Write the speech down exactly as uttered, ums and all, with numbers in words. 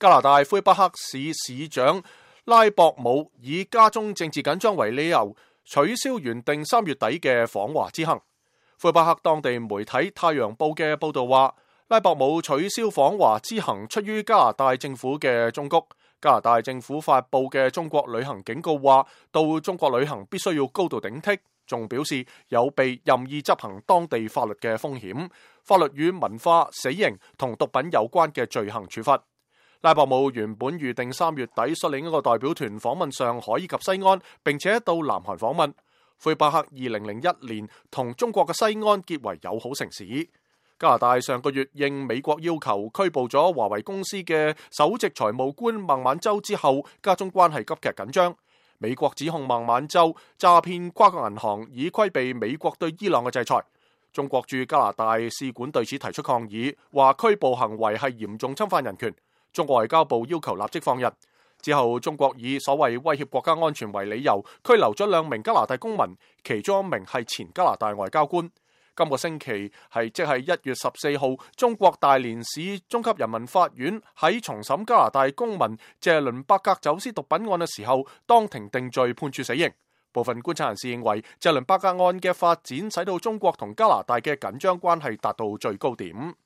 加拿大魁北克市市長拉博姆以家中政治緊張為理由，取消原定三月底嘅訪華之行。魁北克當地媒體《太陽報》嘅報導話，拉博姆取消訪華之行出於加拿大政府嘅忠告。加拿大政府發布嘅中國旅行警告話，到中國旅行必須要高度警惕，仲表示有被任意執行當地法律嘅風險，法律與文化、死刑同毒品有關嘅罪行處罰。拉博姆原本預定三月底率領一個代表團訪問上海以及西安，並且到南韓訪問。魁北克二零零一年同中國嘅西安結為友好城市。加拿大上個月應美國要求拘捕咗華為公司嘅首席財務官孟晚舟之後，加中關係急劇緊張。美國指控孟晚舟詐騙跨國銀行，以規避美國對伊朗嘅制裁。中國駐加拿大使館對此提出抗議，話拘捕行為係嚴重侵犯人權。中國外交部要求立即放人。之後，中國以所謂威脅國家安全為理由，拘留咗兩名加拿大公民，其中一名係前加拿大外交官。今個星期係即係一月十四號，中國大連市中級人民法院喺重審加拿大公民謝倫伯格走私毒品案嘅時候，當庭定罪，判處死刑。部分觀察人士認為，謝倫伯格案嘅發展使到中國同加拿大嘅緊張關係達到最高點。